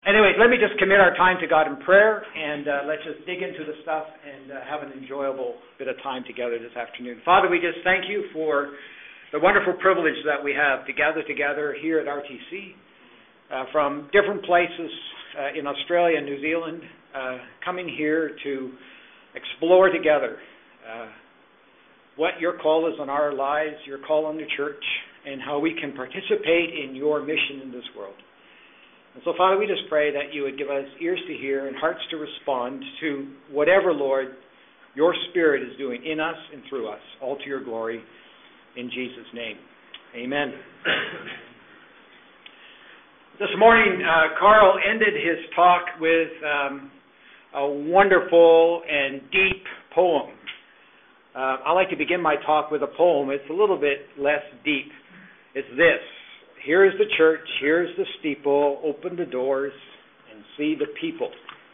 Anyways, let me just commit our time to God in prayer, and let's just dig into the stuff and have an enjoyable bit of time together this afternoon. Father, we just thank you for the wonderful privilege that we have to gather together here at RTC from different places in Australia and New Zealand, coming here to explore together what your call is on our lives, your call on the church, and how we can participate in your mission in this world. And so, Father, we just pray that you would give us ears to hear and hearts to respond to whatever, Lord, your Spirit is doing in us and through us, all to your glory, in Jesus' name. Amen. This morning, Carl ended his talk with a wonderful and deep poem. I like to begin my talk with a poem. It's a little bit less deep. It's this. Here's the church, here's the steeple, open the doors and see the people.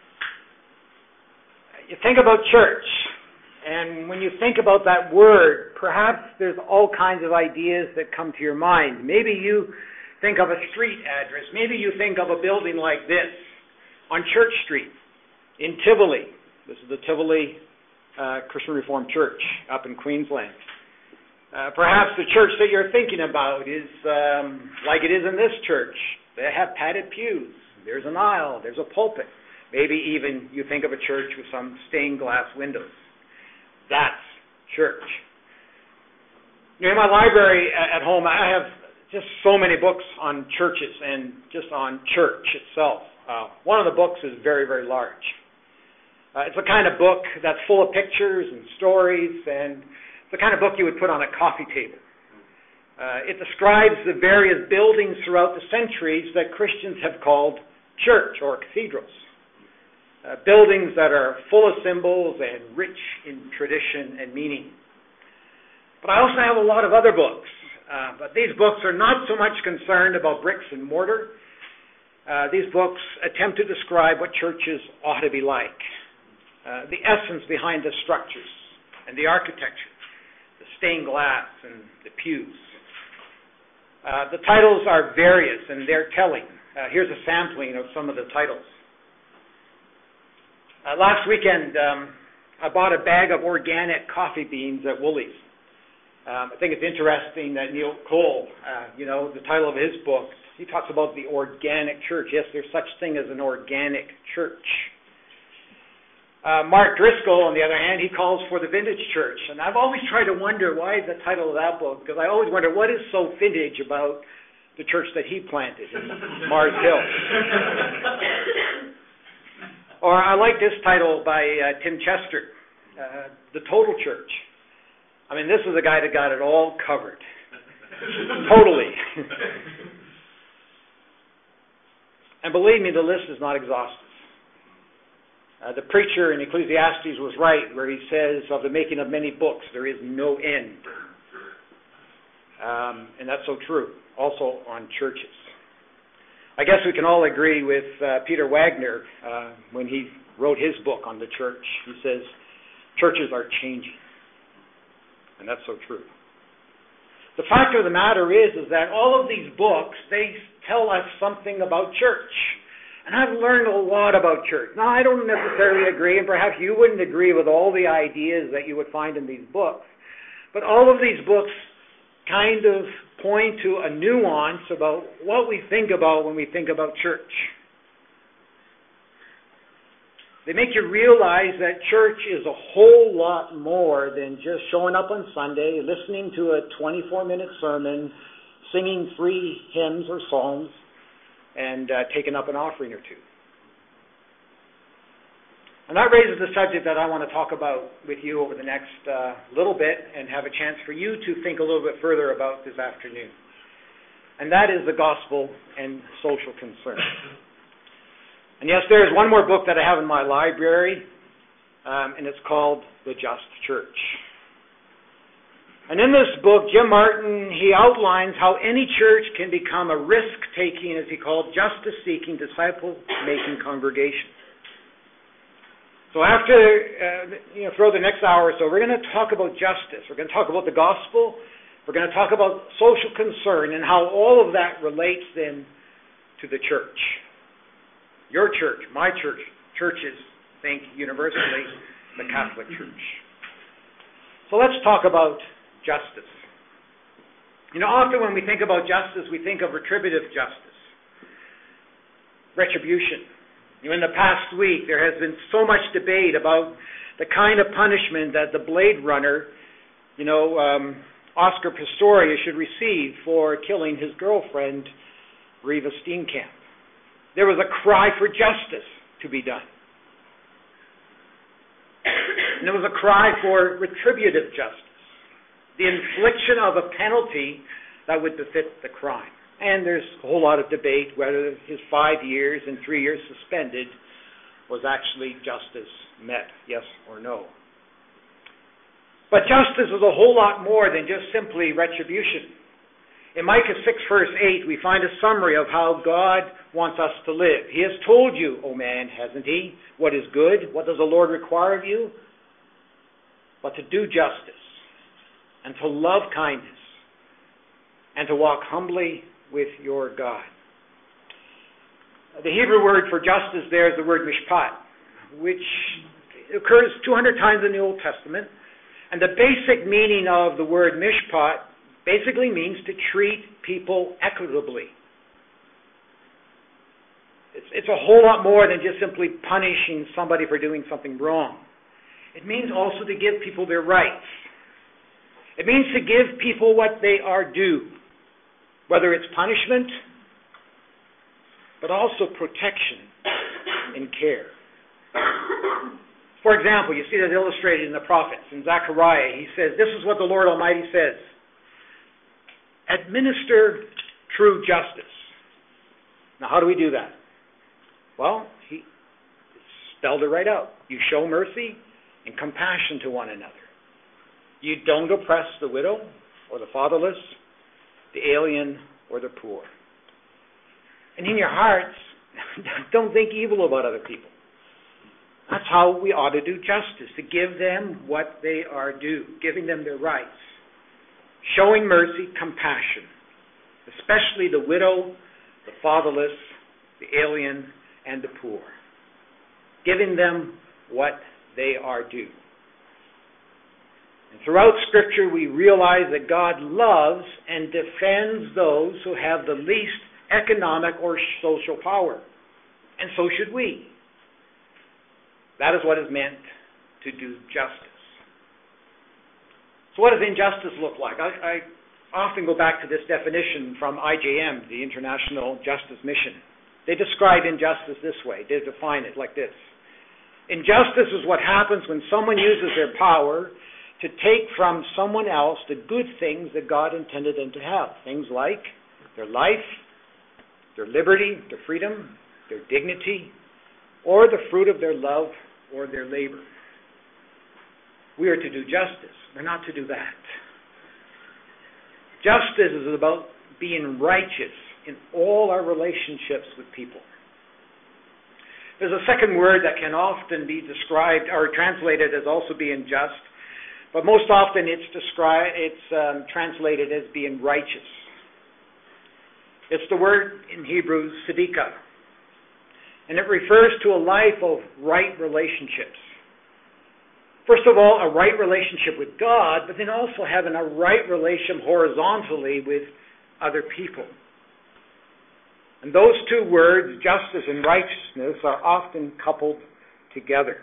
You think about church, and when you think about that word, perhaps there's all kinds of ideas that come to your mind. Maybe you think of a street address. Maybe you think of a building like this on Church Street in Tivoli. This is the Tivoli Christian Reformed Church up in Queensland. Perhaps the church that you're thinking about is like it is in this church. They have padded pews. There's an aisle. There's a pulpit. Maybe even you think of a church with some stained glass windows. That's church. In my library at home, I have just so many books on churches and just on church itself. One of the books is very, very large. It's the kind of book that's full of pictures and stories, and the kind of book you would put on a coffee table. It describes the various buildings throughout the centuries that Christians have called church or cathedrals. Buildings that are full of symbols and rich in tradition and meaning. But I also have a lot of other books. But these books are not so much concerned about bricks and mortar. These books attempt to describe what churches ought to be like. The essence behind the structures and the architecture. The stained glass and the pews. The titles are various and they're telling. Here's a sampling of some of the titles. Last weekend, I bought a bag of organic coffee beans at Woolies. I think it's interesting that Neil Cole, the title of his book, he talks about the organic church. Yes, there's such thing as an organic church. Mark Driscoll, on the other hand, he calls for the vintage church. And I've always tried to wonder why the title of that book, because I always wonder what is so vintage about the church that he planted in Mars Hill. Or I like this title by Tim Chester, The Total Church. I mean, this is a guy that got it all covered. Totally. And believe me, the list is not exhaustive. The preacher in Ecclesiastes was right where he says, of the making of many books, there is no end. And that's so true, also on churches. I guess we can all agree with Peter Wagner when he wrote his book on the church. He says, churches are changing. And that's so true. The fact of the matter is that all of these books, they tell us something about church. And I've learned a lot about church. Now, I don't necessarily agree, and perhaps you wouldn't agree with all the ideas that you would find in these books. But all of these books kind of point to a nuance about what we think about when we think about church. They make you realize that church is a whole lot more than just showing up on Sunday, listening to a 24-minute sermon, singing 3 hymns or psalms, and taking up an offering or two. And that raises the subject that I want to talk about with you over the next little bit and have a chance for you to think a little bit further about this afternoon. And that is the gospel and social concern. And yes, there is one more book that I have in my library, and it's called The Just Church. And in this book, Jim Martin, he outlines how any church can become a risk-taking, as he called, justice-seeking, disciple-making congregation. So after, through the next hour or so, we're going to talk about justice. We're going to talk about the gospel. We're going to talk about social concern and how all of that relates then to the church. Your church, my church, churches think universally the Catholic Church. So let's talk about justice. Often when we think about justice, we think of retributive justice, retribution. In the past week, there has been so much debate about the kind of punishment that the Blade Runner, Oscar Pistorius, should receive for killing his girlfriend, Riva Steenkamp. There was a cry for justice to be done. And there was a cry for retributive justice, the infliction of a penalty that would befit the crime. And there's a whole lot of debate whether his 5 years and 3 years suspended was actually justice met, yes or no. But justice is a whole lot more than just simply retribution. In Micah 6, verse 8, we find a summary of how God wants us to live. He has told you, O man, hasn't he, what is good? What does the Lord require of you? But to do justice, and to love kindness, and to walk humbly with your God. The Hebrew word for justice there is the word mishpat, which occurs 200 times in the Old Testament. And the basic meaning of the word mishpat basically means to treat people equitably. It's a whole lot more than just simply punishing somebody for doing something wrong. It means also to give people their rights. It means to give people what they are due, whether it's punishment, but also protection and care. For example, you see that illustrated in the prophets. In Zechariah, he says, this is what the Lord Almighty says. Administer true justice. Now, how do we do that? Well, he spelled it right out. You show mercy and compassion to one another. You don't oppress the widow or the fatherless, the alien or the poor. And in your hearts, don't think evil about other people. That's how we ought to do justice, to give them what they are due, giving them their rights. Showing mercy, compassion, especially the widow, the fatherless, the alien, and the poor. Giving them what they are due. And throughout Scripture, we realize that God loves and defends those who have the least economic or social power. And so should we. That is what is meant to do justice. So what does injustice look like? I often go back to this definition from IJM, the International Justice Mission. They describe injustice this way. They define it like this. Injustice is what happens when someone uses their power to take from someone else the good things that God intended them to have. Things like their life, their liberty, their freedom, their dignity, or the fruit of their love or their labor. We are to do justice. We're not to do that. Justice is about being righteous in all our relationships with people. There's a second word that can often be described or translated as also being just, but most often it's translated as being righteous. It's the word in Hebrew, tzedakah, and it refers to a life of right relationships. First of all, a right relationship with God, but then also having a right relation horizontally with other people. And those two words, justice and righteousness, are often coupled together.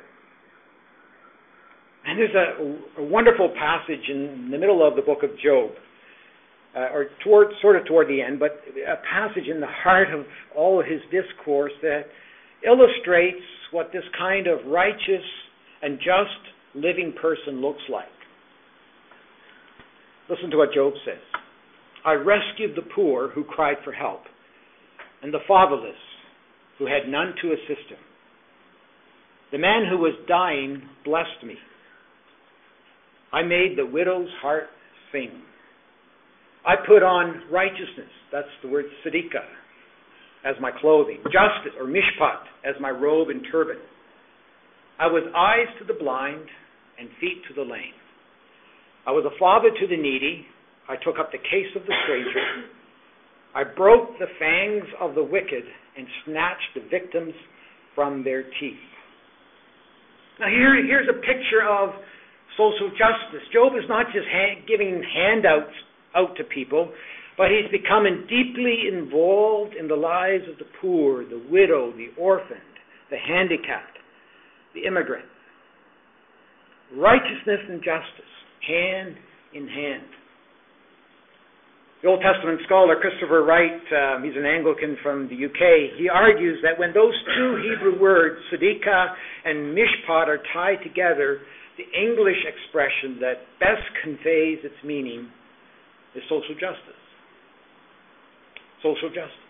And there's a wonderful passage in the middle of the book of Job, or toward the end, but a passage in the heart of all of his discourse that illustrates what this kind of righteous and just living person looks like. Listen to what Job says. I rescued the poor who cried for help, and the fatherless who had none to assist him. The man who was dying blessed me. I made the widow's heart sing. I put on righteousness, that's the word tzedakah, as my clothing, justice or mishpat as my robe and turban. I was eyes to the blind and feet to the lame. I was a father to the needy. I took up the case of the stranger. I broke the fangs of the wicked and snatched the victims from their teeth. Now here's a picture of social justice. Job is not just giving handouts out to people, but he's becoming deeply involved in the lives of the poor, the widow, the orphaned, the handicapped, the immigrant. Righteousness and justice, hand in hand. The Old Testament scholar Christopher Wright, he's an Anglican from the UK, he argues that when those two Hebrew words, tzedakah and mishpat, are tied together, the English expression that best conveys its meaning is social justice. Social justice.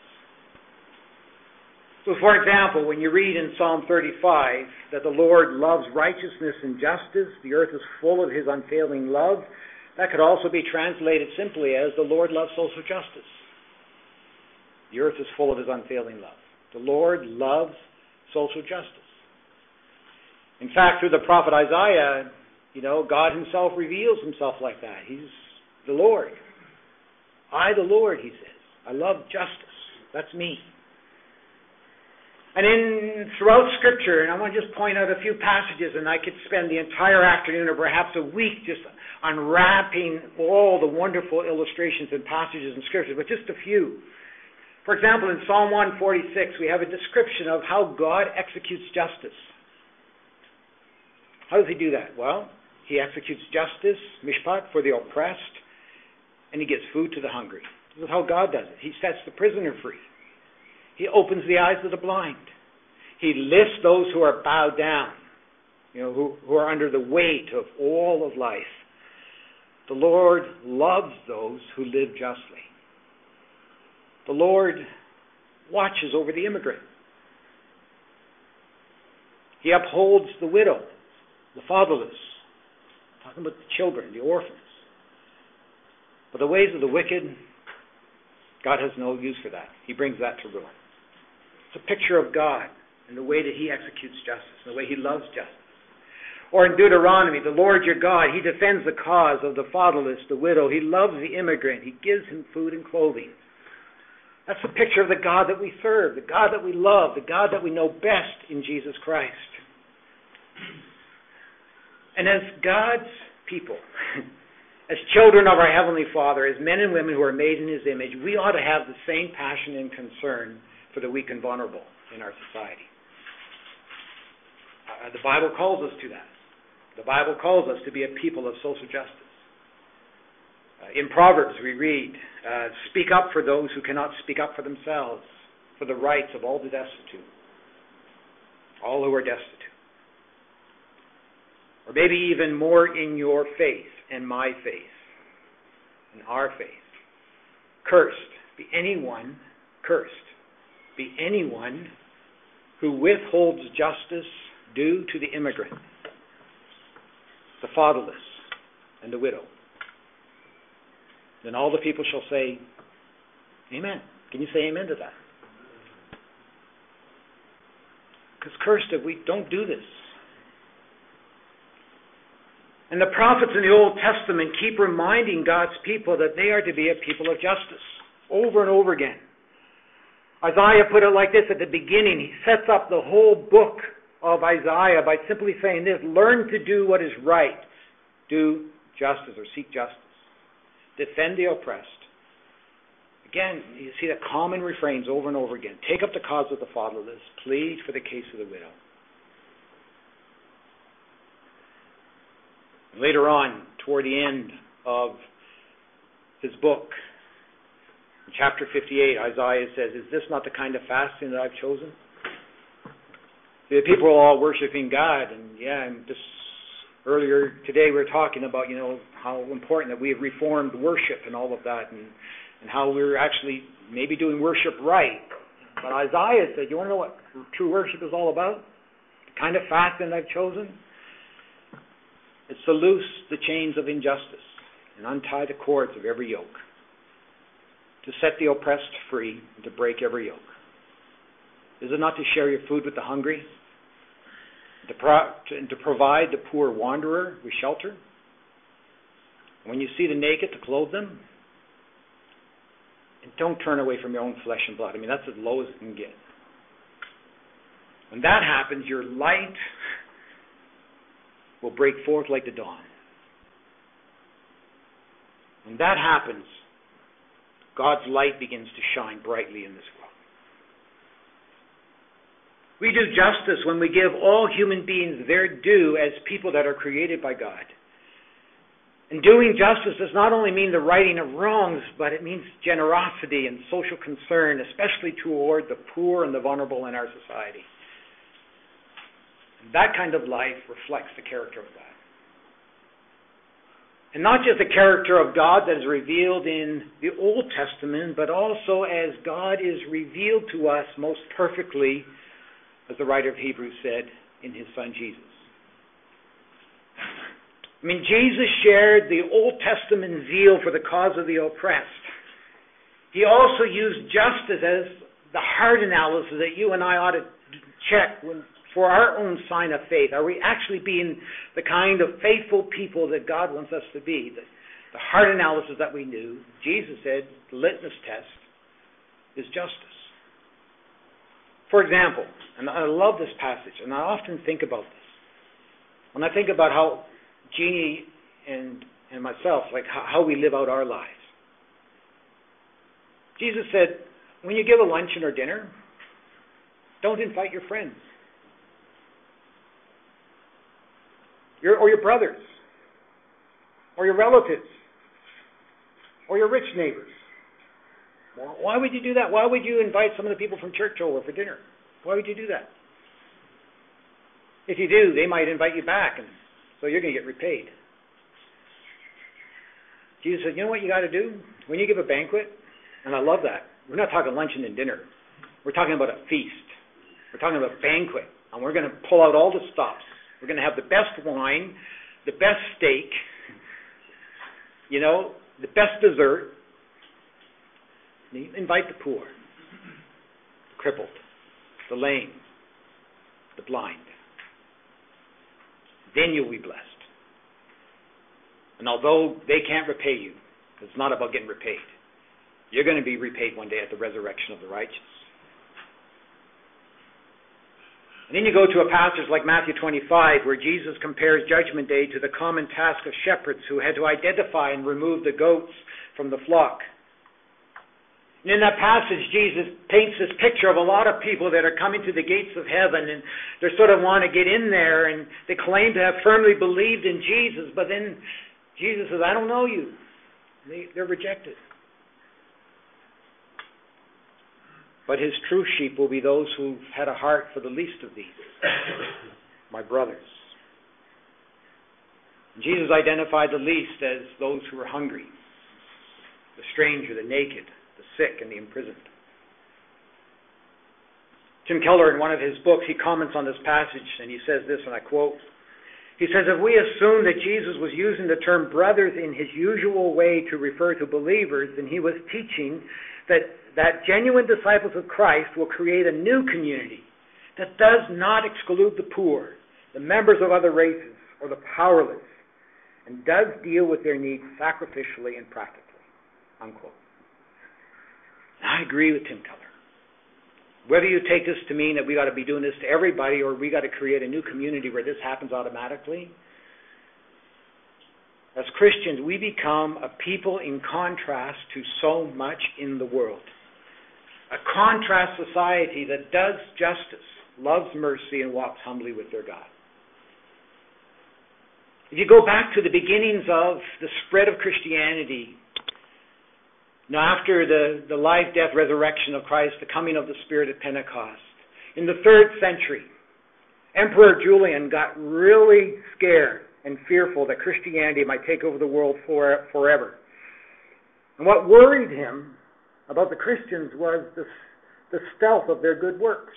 So, for example, when you read in Psalm 35 that the Lord loves righteousness and justice, the earth is full of his unfailing love, that could also be translated simply as the Lord loves social justice. The earth is full of his unfailing love. The Lord loves social justice. In fact, through the prophet Isaiah, God himself reveals himself like that. He's the Lord. I, the Lord, he says. I love justice. That's me. And throughout Scripture, and I want to just point out a few passages, and I could spend the entire afternoon or perhaps a week just unwrapping all the wonderful illustrations and passages in Scripture, but just a few. For example, in Psalm 146, we have a description of how God executes justice. How does he do that? Well, he executes justice, mishpat, for the oppressed, and he gives food to the hungry. This is how God does it. He sets the prisoner free. He opens the eyes of the blind. He lifts those who are bowed down, who are under the weight of all of life. The Lord loves those who live justly. The Lord watches over the immigrant. He upholds the widow, the fatherless, talking about the children, the orphans. But the ways of the wicked, God has no use for that. He brings that to ruin. It's a picture of God and the way that he executes justice, and the way he loves justice. Or in Deuteronomy, the Lord your God, he defends the cause of the fatherless, the widow. He loves the immigrant. He gives him food and clothing. That's a picture of the God that we serve, the God that we love, the God that we know best in Jesus Christ. And as God's people, as children of our Heavenly Father, as men and women who are made in his image, we ought to have the same passion and concern for the weak and vulnerable in our society. The Bible calls us to that. The Bible calls us to be a people of social justice. In Proverbs we read, speak up for those who cannot speak up for themselves, for the rights of all the destitute, all who are destitute. Or maybe even more in your faith and my faith, in our faith. Cursed be anyone who withholds justice due to the immigrant, the fatherless, and the widow. Then all the people shall say, amen. Can you say amen to that? Because cursed if we don't do this. And the prophets in the Old Testament keep reminding God's people that they are to be a people of justice over and over again. Isaiah put it like this at the beginning. He sets up the whole book of Isaiah by simply saying this: learn to do what is right. Do justice, or seek justice. Defend the oppressed. Again, you see the common refrains over and over again. Take up the cause of the fatherless. Plead for the case of the widow. Later on, toward the end of his book, in chapter 58, Isaiah says, is this not the kind of fasting that I've chosen? The people are all worshiping God, and just earlier today we were talking about, how important that we have reformed worship and all of that, and how we're actually maybe doing worship right. But Isaiah said, you want to know what true worship is all about? The kind of fasting I've chosen? It's to loose the chains of injustice and untie the cords of every yoke, to set the oppressed free and to break every yoke. Is it not to share your food with the hungry, and to provide the poor wanderer with shelter? When you see the naked, to clothe them? And don't turn away from your own flesh and blood. That's as low as it can get. When that happens, your light will break forth like the dawn. When that happens, God's light begins to shine brightly in this world. We do justice when we give all human beings their due as people that are created by God. And doing justice does not only mean the righting of wrongs, but it means generosity and social concern, especially toward the poor and the vulnerable in our society. And that kind of life reflects the character of God. And not just the character of God that is revealed in the Old Testament, but also as God is revealed to us most perfectly, as the writer of Hebrews said, in his Son Jesus. I mean, Jesus shared the Old Testament zeal for the cause of the oppressed. He also used justice as the heart analysis that you and I ought to check for our own sign of faith. Are we actually being the kind of faithful people that God wants us to be? The heart analysis that we knew, Jesus said, the litmus test is justice. For example, and I love this passage, and I often think about this. When I think about how Jeannie and myself, like how we live out our lives. Jesus said, when you give a luncheon or dinner, don't invite your friends. Or your brothers. Or your relatives. Or your rich neighbors. Well, why would you do that? Why would you invite some of the people from church over for dinner? Why would you do that? If you do, they might invite you back, and so you're going to get repaid. Jesus said, you know what you got to do? When you give a banquet, and I love that, we're not talking luncheon and dinner. We're talking about a feast. We're talking about a banquet, and we're going to pull out all the stops. We're going to have the best wine, the best steak, the best dessert. And you invite the poor, the crippled, the lame, the blind. Then you'll be blessed. And although they can't repay you, it's not about getting repaid, you're going to be repaid one day at the resurrection of the righteous. And then you go to a passage like Matthew 25, where Jesus compares Judgment Day to the common task of shepherds who had to identify and remove the goats from the flock. And in that passage, Jesus paints this picture of a lot of people that are coming to the gates of heaven, and they sort of want to get in there, and they claim to have firmly believed in Jesus, but then Jesus says, I don't know you. They're rejected. But his true sheep will be those who've had a heart for the least of these, my brothers. And Jesus identified the least as those who were hungry, the stranger, the naked, the sick, and the imprisoned. Tim Keller, in one of his books, he comments on this passage, and he says this, and I quote, he says, if we assume that Jesus was using the term brothers in his usual way to refer to believers, then he was teaching that genuine disciples of Christ will create a new community that does not exclude the poor, the members of other races, or the powerless, and does deal with their needs sacrificially and practically. Unquote. I agree with Tim Keller. Whether you take this to mean that we got to be doing this to everybody, or we got to create a new community where this happens automatically, as Christians, we become a people in contrast to so much in the world. A contrast society that does justice, loves mercy, and walks humbly with their God. If you go back to the beginnings of the spread of Christianity, after the life, death, resurrection of Christ, the coming of the Spirit at Pentecost, in the 3rd century, Emperor Julian got really scared and fearful that Christianity might take over the world forever. And what worried him about the Christians was the stealth of their good works.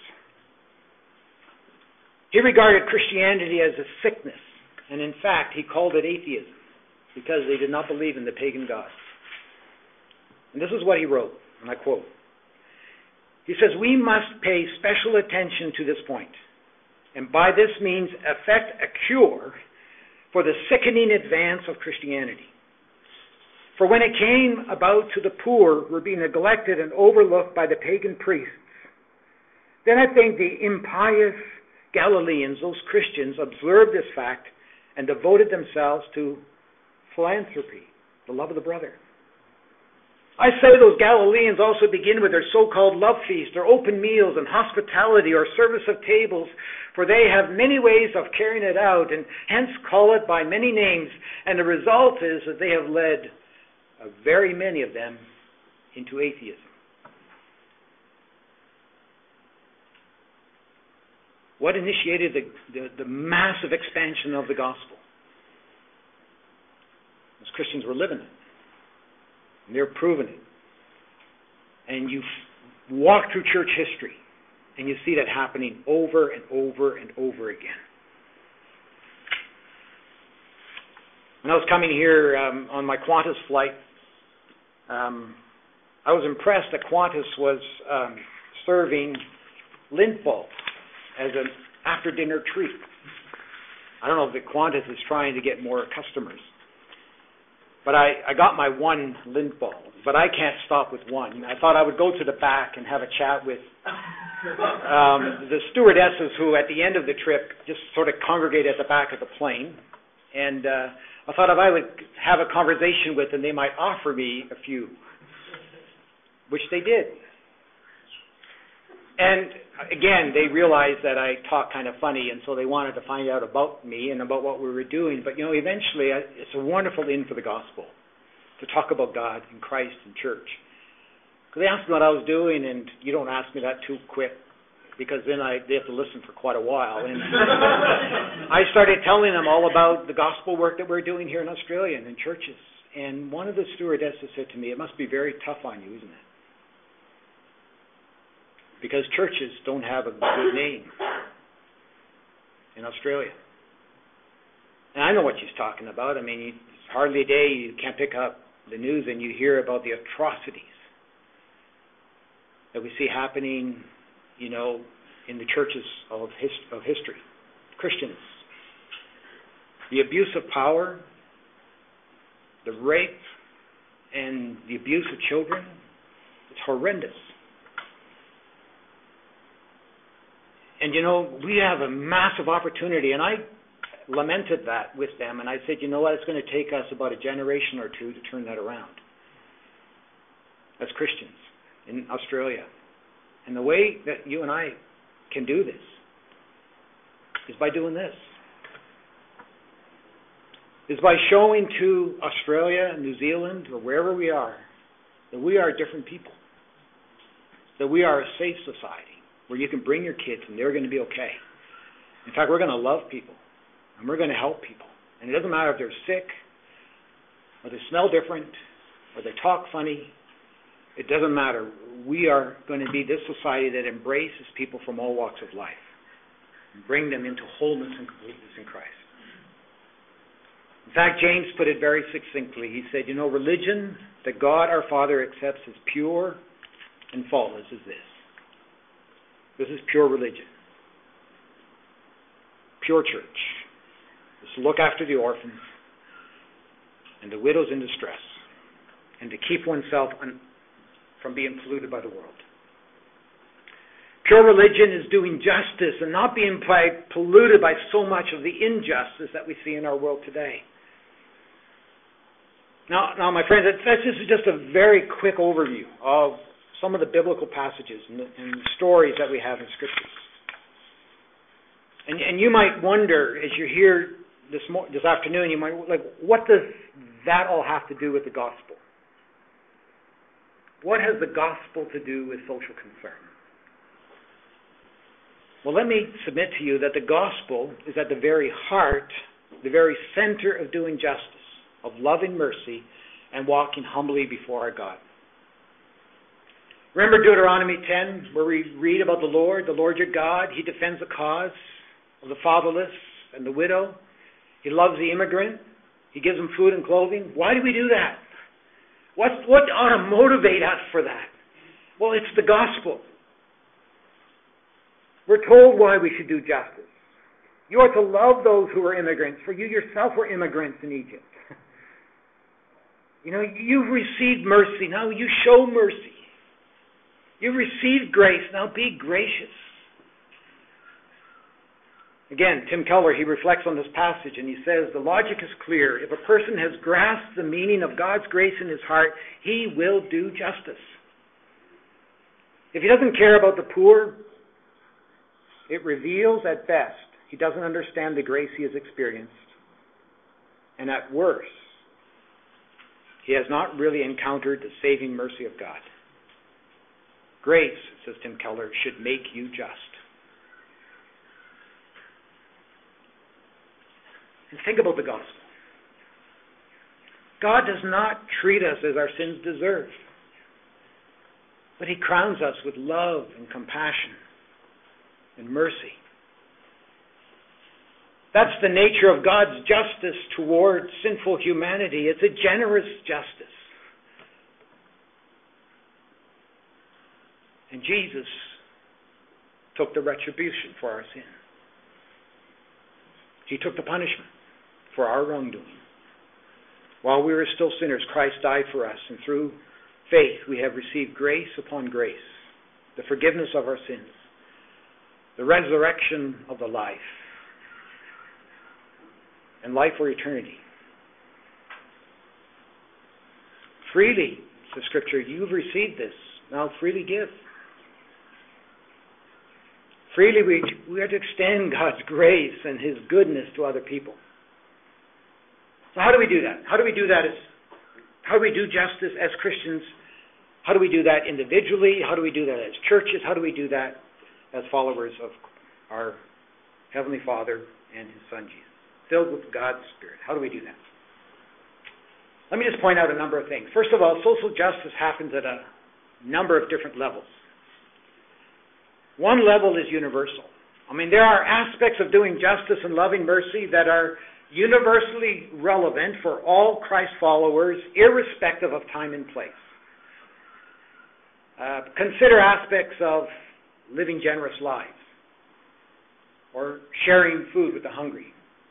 He regarded Christianity as a sickness, and in fact, he called it atheism, because they did not believe in the pagan gods. And this is what he wrote, and I quote. He says, we must pay special attention to this point, and by this means effect a cure for the sickening advance of Christianity. For when it came about to the poor were being neglected and overlooked by the pagan priests, then I think the impious Galileans, those Christians, observed this fact and devoted themselves to philanthropy, the love of the brother. I say those Galileans also begin with their so-called love feast, their open meals and hospitality or service of tables, for they have many ways of carrying it out and hence call it by many names. And the result is that they have led very many of them into atheism. What initiated the massive expansion of the gospel? As Christians were living it. And they're proving it. And you walk through church history, and you see that happening over and over and over again. When I was coming here on my Qantas flight, I was impressed that Qantas was serving Lindt balls as an after-dinner treat. I don't know if the Qantas is trying to get more customers. But I got my one Lindt ball, but I can't stop with one. I thought I would go to the back and have a chat with the stewardesses who, at the end of the trip, just sort of congregate at the back of the plane. And I thought if I would have a conversation with them, they might offer me a few, which they did. And again, they realized that I talk kind of funny, and so they wanted to find out about me and about what we were doing. But, eventually, it's a wonderful in for the gospel to talk about God and Christ and church. Because they asked me what I was doing, and you don't ask me that too quick, because then they have to listen for quite a while. And I started telling them all about the gospel work that we're doing here in Australia and in churches. And one of the stewardesses said to me, "It must be very tough on you, isn't it? Because churches don't have a good name in Australia." And I know what she's talking about. I mean, it's hardly a day you can't pick up the news and you hear about the atrocities that we see happening, in the churches of history, Christians. The abuse of power, the rape, and the abuse of children, it's horrendous. And, we have a massive opportunity, and I lamented that with them, and I said, it's going to take us about a generation or two to turn that around as Christians in Australia. And the way that you and I can do this is by doing this. Is by showing to Australia, New Zealand, or wherever we are, that we are different people. That we are a safe society where you can bring your kids and they're going to be okay. In fact, we're going to love people and we're going to help people. And it doesn't matter if they're sick or they smell different or they talk funny. It doesn't matter. We are going to be this society that embraces people from all walks of life and bring them into wholeness and completeness in Christ. In fact, James put it very succinctly. He said, religion that God our Father accepts as pure and faultless is this. This is pure religion. Pure church. It's to look after the orphans and the widows in distress and to keep oneself from being polluted by the world. Pure religion is doing justice and not being polluted by so much of the injustice that we see in our world today. Now, my friends, this is just a very quick overview of some of the biblical passages and the stories that we have in Scriptures. And you might wonder, as you're here this afternoon, you might what does that all have to do with the gospel? What has the gospel to do with social concern? Well, let me submit to you that the gospel is at the very heart, the very center of doing justice, of loving mercy, and walking humbly before our God. Remember Deuteronomy 10, where we read about the Lord your God. He defends the cause of the fatherless and the widow. He loves the immigrant. He gives them food and clothing. Why do we do that? What ought to motivate us for that? Well, it's the gospel. We're told why we should do justice. You are to love those who are immigrants, for you yourself were immigrants in Egypt. You've received mercy. Now you show mercy. You've received grace. Now be gracious. Again, Tim Keller, he reflects on this passage and he says, the logic is clear. If a person has grasped the meaning of God's grace in his heart, he will do justice. If he doesn't care about the poor, it reveals at best he doesn't understand the grace he has experienced. And at worst, he has not really encountered the saving mercy of God. Grace, says Tim Keller, should make you just. And think about the gospel. God does not treat us as our sins deserve, but he crowns us with love and compassion and mercy. That's the nature of God's justice toward sinful humanity. It's a generous justice. And Jesus took the retribution for our sin. He took the punishment for our wrongdoing. While we were still sinners, Christ died for us, and through faith we have received grace upon grace, the forgiveness of our sins, the resurrection of the life, and life for eternity. Freely, says Scripture, you've received this, now freely give. Freely we are to extend God's grace and his goodness to other people. So how do we do that? How do we do justice as Christians? How do we do that individually? How do we do that as churches? How do we do that as followers of our Heavenly Father and his Son Jesus, filled with God's Spirit? How do we do that? Let me just point out a number of things. First of all, social justice happens at a number of different levels. One level is universal. There are aspects of doing justice and loving mercy that are universally relevant for all Christ followers, irrespective of time and place. Consider aspects of living generous lives, or sharing food with the hungry,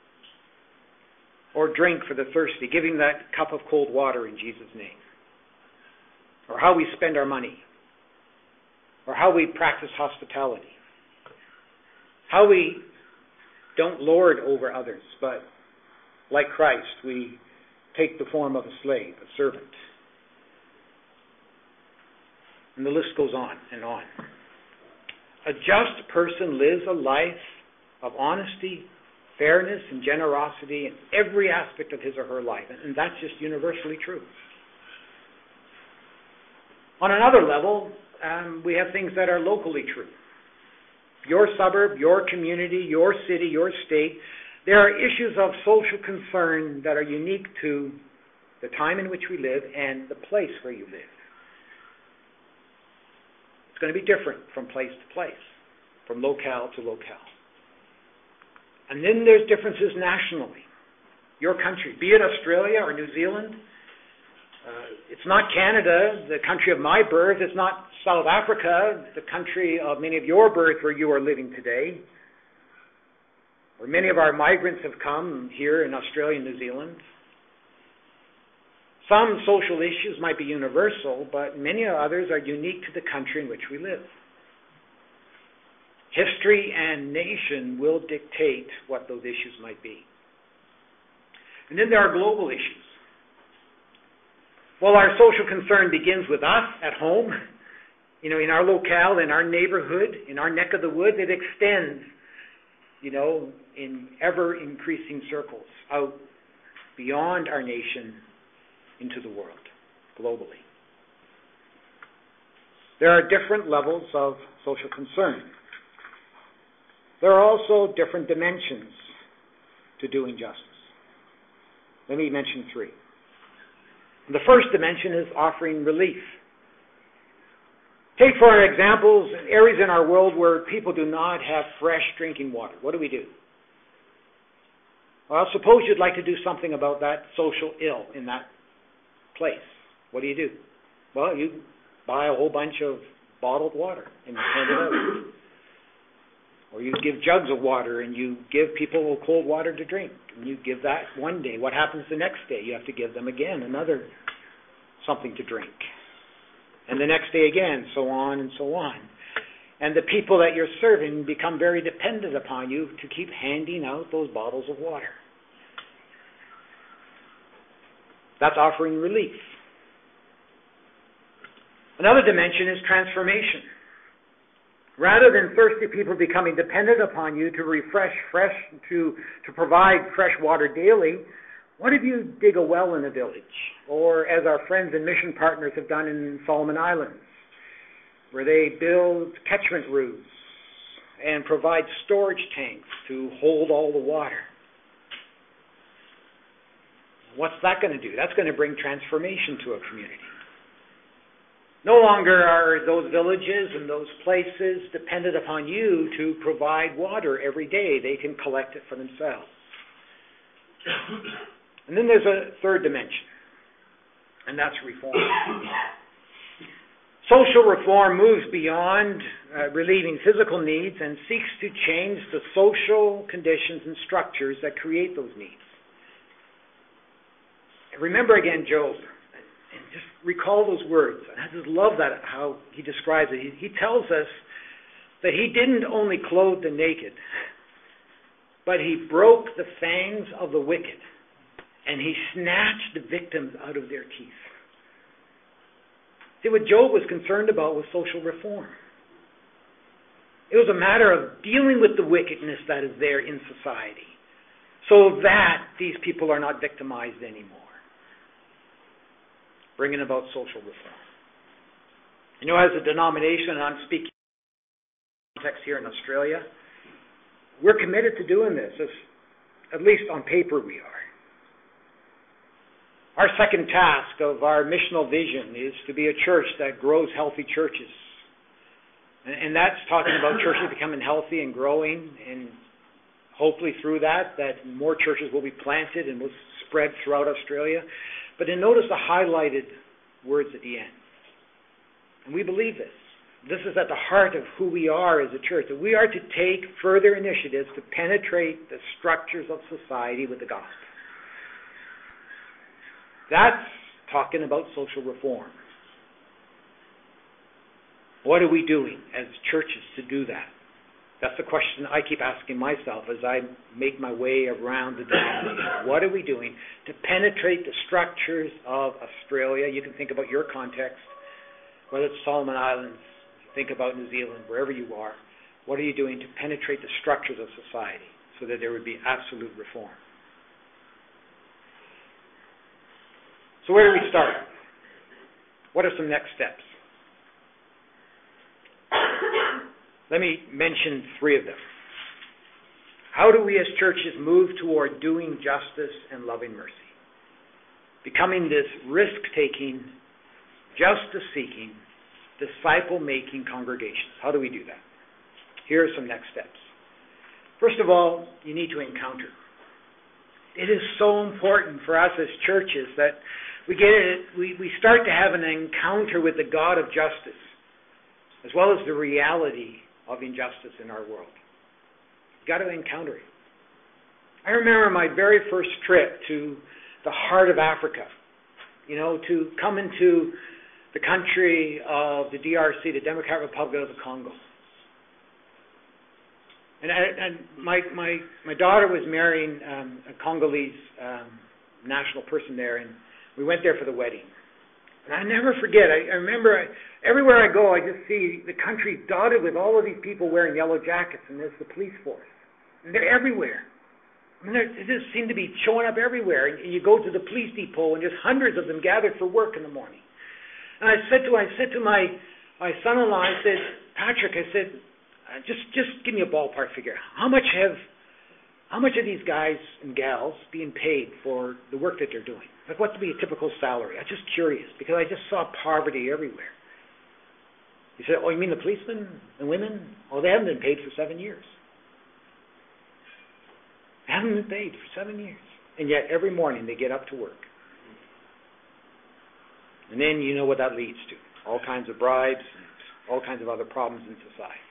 or drink for the thirsty, giving that cup of cold water in Jesus' name, or how we spend our money, or how we practice hospitality, how we don't lord over others, but like Christ, we take the form of a slave, a servant. And the list goes on and on. A just person lives a life of honesty, fairness, and generosity in every aspect of his or her life, and that's just universally true. On another level, we have things that are locally true. Your suburb, your community, your city, your state, there are issues of social concern that are unique to the time in which we live and the place where you live. It's going to be different from place to place, from locale to locale. And then there's differences nationally. Your country, be it Australia or New Zealand, it's not Canada, the country of my birth. It's not South Africa, the country of many of your birth where you are living today. Where many of our migrants have come here in Australia and New Zealand. Some social issues might be universal, but many others are unique to the country in which we live. History and nation will dictate what those issues might be. And then there are global issues. Well, our social concern begins with us at home, in our locale, in our neighborhood, in our neck of the woods. It extends, in ever-increasing circles out beyond our nation into the world, globally. There are different levels of social concern. There are also different dimensions to doing justice. Let me mention three. The first dimension is offering relief. Take for examples areas in our world where people do not have fresh drinking water. What do? Well, suppose you'd like to do something about that social ill in that place. What do? Well, you buy a whole bunch of bottled water and hand it out. Or you give jugs of water and you give people cold water to drink. And you give that one day. What happens the next day? You have to give them again another something to drink. And the next day again, so on and so on. And the people that you're serving become very dependent upon you to keep handing out those bottles of water. That's offering relief. Another dimension is transformation. Rather than thirsty people becoming dependent upon you to provide fresh water daily, what if you dig a well in a village? Or as our friends and mission partners have done in Solomon Islands, where they build catchment roofs and provide storage tanks to hold all the water. What's that going to do? That's going to bring transformation to a community. No longer are those villages and those places dependent upon you to provide water every day. They can collect it for themselves. And then there's a third dimension, and that's reform. Social reform moves beyond relieving physical needs and seeks to change the social conditions and structures that create those needs. Remember again Job, and just recall those words. I just love that, how he describes it. He tells us that he didn't only clothe the naked, but he broke the fangs of the wicked, and he snatched the victims out of their teeth. See, what Job was concerned about was social reform. It was a matter of dealing with the wickedness that is there in society so that these people are not victimized anymore. Bringing about social reform. You know, as a denomination, and I'm speaking in context here in Australia, we're committed to doing this, at least on paper we are. Our second task of our missional vision is to be a church that grows healthy churches. And that's talking about churches becoming healthy and growing, and hopefully through that more churches will be planted and will spread throughout Australia. But then notice the highlighted words at the end. And we believe this. This is at the heart of who we are as a church, that we are to take further initiatives to penetrate the structures of society with the gospel. That's talking about social reform. What are we doing as churches to do that? That's the question I keep asking myself as I make my way around the denomination. What are we doing to penetrate the structures of Australia? You can think about your context, whether it's Solomon Islands, think about New Zealand, wherever you are. What are you doing to penetrate the structures of society so that there would be absolute reform? So where do we start? What are some next steps? Let me mention three of them. How do we as churches move toward doing justice and loving mercy? Becoming this risk-taking, justice-seeking, disciple-making congregation. How do we do that? Here are some next steps. First of all, you need to encounter. It is so important for us as churches that we start to have an encounter with the God of justice, as well as the reality of injustice in our world. You've got to encounter it. I remember my very first trip to the heart of Africa, to come into the country of the DRC, the Democratic Republic of the Congo. And my daughter was marrying a Congolese national person there, and we went there for the wedding. And I never forget, I remember everywhere I go, I just see the country dotted with all of these people wearing yellow jackets, and there's the police force. And they're everywhere. I mean, they just seem to be showing up everywhere. And you go to the police depot, and there's hundreds of them gathered for work in the morning. And I said to my son-in-law, I said, Patrick, I said, just give me a ballpark figure. How much are these guys and gals being paid for the work that they're doing? Like, what would be a typical salary? I'm just curious, because I just saw poverty everywhere. He said, oh, you mean the policemen and women? Oh, they haven't been paid for 7 years. They haven't been paid for 7 years. And yet, every morning, they get up to work. And then you know what that leads to. All kinds of bribes and all kinds of other problems in society.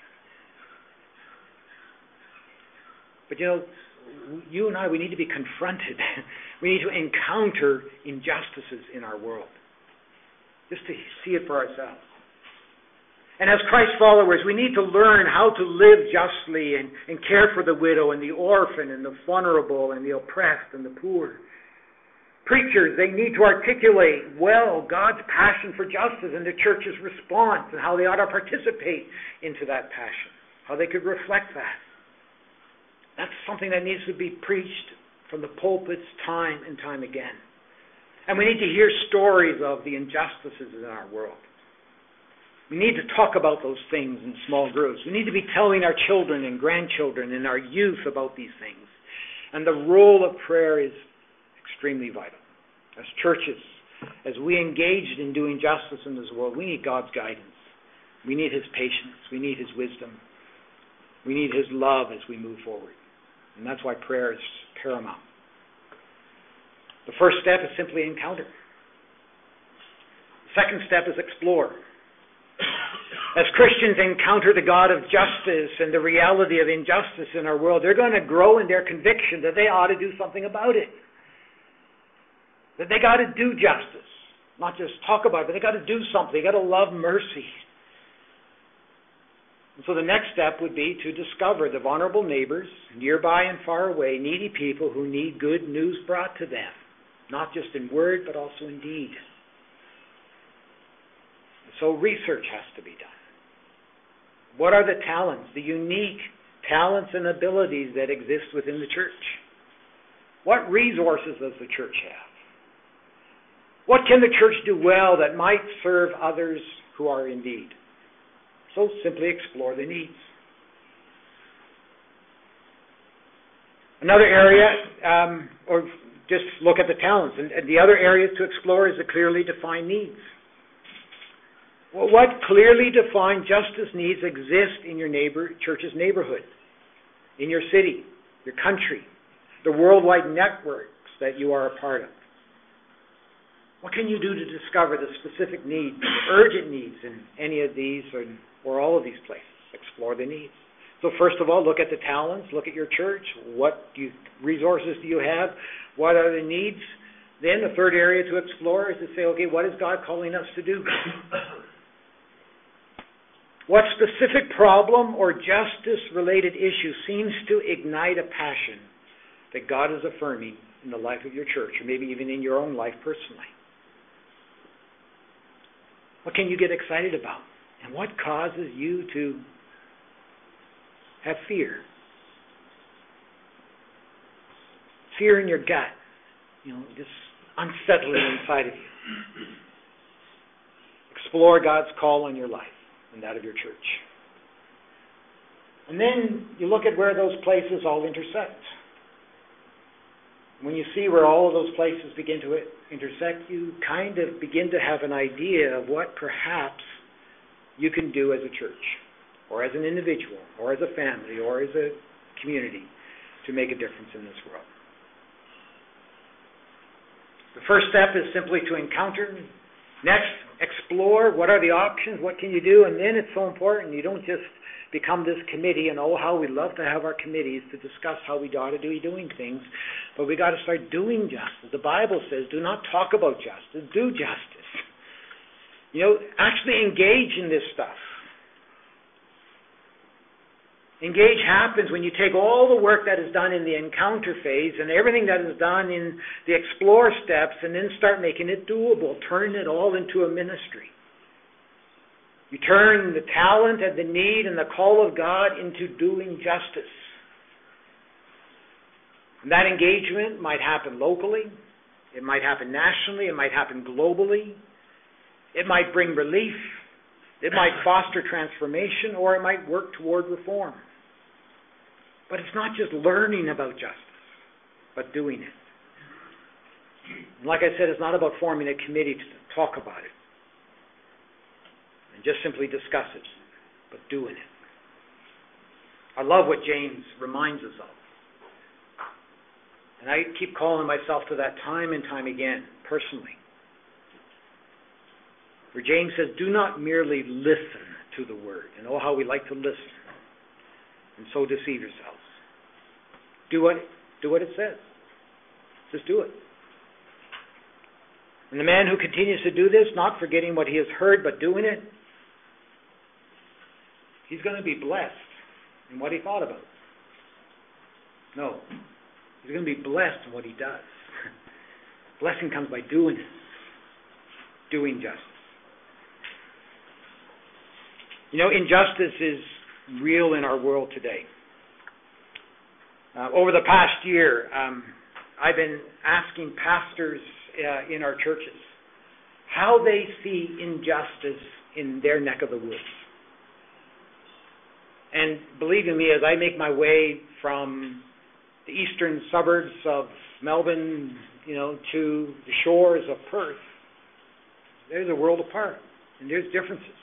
But you and I, we need to be confronted. We need to encounter injustices in our world, just to see it for ourselves. And as Christ followers, we need to learn how to live justly and care for the widow and the orphan and the vulnerable and the oppressed and the poor. Preachers, they need to articulate well God's passion for justice and the church's response and how they ought to participate into that passion, how they could reflect that. That's something that needs to be preached from the pulpits time and time again. And we need to hear stories of the injustices in our world. We need to talk about those things in small groups. We need to be telling our children and grandchildren and our youth about these things. And the role of prayer is extremely vital. As churches, as we engage in doing justice in this world, we need God's guidance. We need His patience. We need His wisdom. We need His love as we move forward. And that's why prayer is paramount. The first step is simply encounter. The second step is explore. As Christians encounter the God of justice and the reality of injustice in our world, they're going to grow in their conviction that they ought to do something about it. That they got to do justice. Not just talk about it, but they got to do something. They got to love mercy. And so the next step would be to discover the vulnerable neighbors, nearby and far away, needy people who need good news brought to them. Not just in word, but also in deed. So research has to be done. What are the talents, the unique talents and abilities that exist within the church? What resources does the church have? What can the church do well that might serve others who are in need? So simply explore the needs. Another area, or just look at the talents. And the other area to explore is the clearly defined needs. Well, what clearly defined justice needs exist in your church's neighborhood, in your city, your country, the worldwide networks that you are a part of? What can you do to discover the specific needs, the urgent needs in any of these or all of these places? Explore the needs. So first of all, look at the talents, look at your church. What resources do you have? What are the needs? Then the third area to explore is to say, okay, what is God calling us to do? What specific problem or justice-related issue seems to ignite a passion that God is affirming in the life of your church, or maybe even in your own life personally? What can you get excited about? And what causes you to have fear? Fear in your gut, just unsettling inside of you. Explore God's call on your life and that of your church. And then you look at where those places all intersect. When you see where all of those places begin to intersect, you kind of begin to have an idea of what perhaps you can do as a church, or as an individual, or as a family, or as a community to make a difference in this world. The first step is simply to encounter. Next, explore. What are the options? What can you do? And then it's so important you don't just become this committee, and how we love to have our committees to discuss how we ought to be doing things, but we got to start doing justice. The Bible says, do not talk about justice, do justice. Actually engage in this stuff. Engage happens when you take all the work that is done in the encounter phase and everything that is done in the explore steps and then start making it doable, turning it all into a ministry. You turn the talent and the need and the call of God into doing justice. And that engagement might happen locally, it might happen nationally, it might happen globally, it might bring relief, it might foster transformation, or it might work toward reform. But it's not just learning about justice, but doing it. And like I said, it's not about forming a committee to talk about it and just simply discuss it, but doing it. I love what James reminds us of. And I keep calling myself to that time and time again, personally. Where James says, do not merely listen to the word. And how we like to listen. And so deceive yourselves. Do what it says. Just do it. And the man who continues to do this, not forgetting what he has heard, but doing it, he's going to be blessed in what he thought about. No. He's going to be blessed in what he does. Blessing comes by doing it. Doing justice. Injustice is real in our world today. Over the past year, I've been asking pastors in our churches how they see injustice in their neck of the woods. And believe in me, as I make my way from the eastern suburbs of Melbourne, to the shores of Perth, there's a world apart, and there's differences.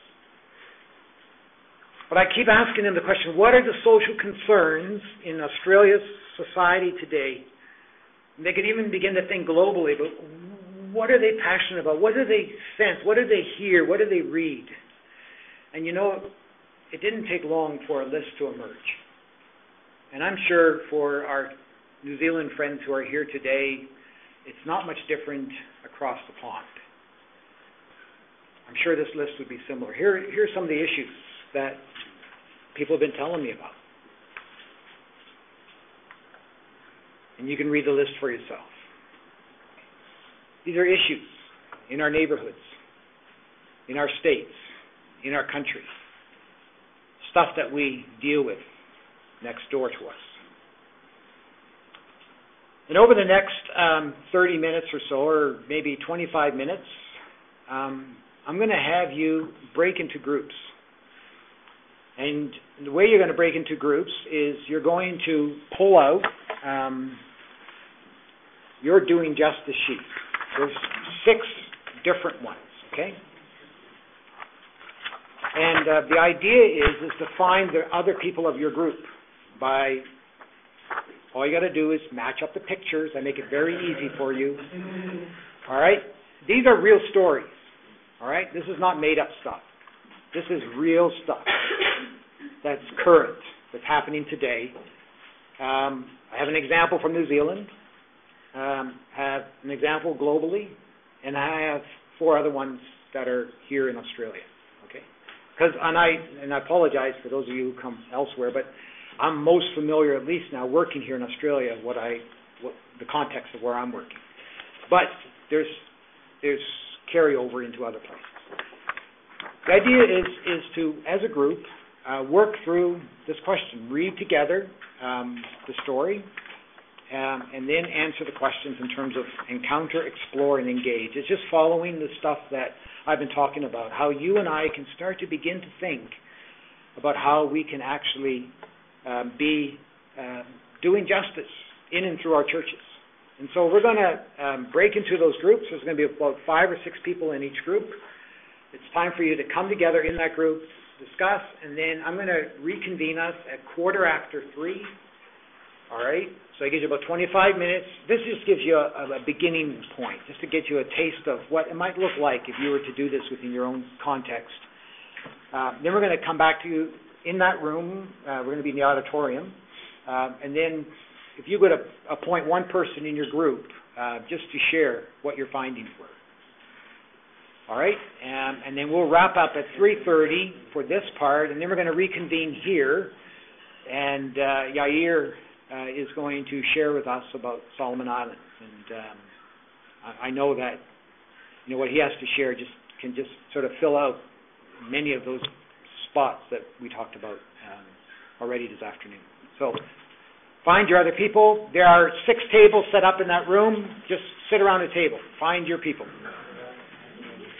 But I keep asking them the question, what are the social concerns in Australia's society today? And they can even begin to think globally, but what are they passionate about? What do they sense? What do they hear? What do they read? And it didn't take long for a list to emerge. And I'm sure for our New Zealand friends who are here today, it's not much different across the pond. I'm sure this list would be similar. Here's some of the issues that people have been telling me about. And you can read the list for yourself. These are issues in our neighborhoods, in our states, in our country. Stuff that we deal with next door to us. And over the next 30 minutes or so, or maybe 25 minutes, I'm going to have you break into groups. And the way you're going to break into groups is you're going to pull out your doing justice sheet. There's 6 different ones, okay? And the idea is to find the other people of your group by, all you got to do is match up the pictures. I make it very easy for you. All right? These are real stories. All right? This is not made up stuff. This is real stuff that's current, that's happening today. I have an example from New Zealand. Have an example globally, and I have 4 other ones that are here in Australia. Okay, and I apologize for those of you who come elsewhere, but I'm most familiar, at least now working here in Australia, what the context of where I'm working. But there's carryover into other places. The idea is to, as a group, work through this question, read together the story. And then answer the questions in terms of encounter, explore, and engage. It's just following the stuff that I've been talking about, how you and I can start to begin to think about how we can actually be doing justice in and through our churches. And so we're going to break into those groups. There's going to be about 5 or 6 people in each group. It's time for you to come together in that group, discuss, and then I'm going to reconvene us at 3:15. All right? So it gives you about 25 minutes. This just gives you a beginning point, just to get you a taste of what it might look like if you were to do this within your own context. Then we're going to come back to you in that room. We're going to be in the auditorium. And then if you could appoint one person in your group just to share what your findings were. All right? And then we'll wrap up at 3:30 for this part, and then we're going to reconvene here. And Yair is going to share with us about Solomon Islands, and I know that what he has to share can sort of fill out many of those spots that we talked about already this afternoon. So find your other people. There are 6 tables set up in that room. Just sit around a table. Find your people.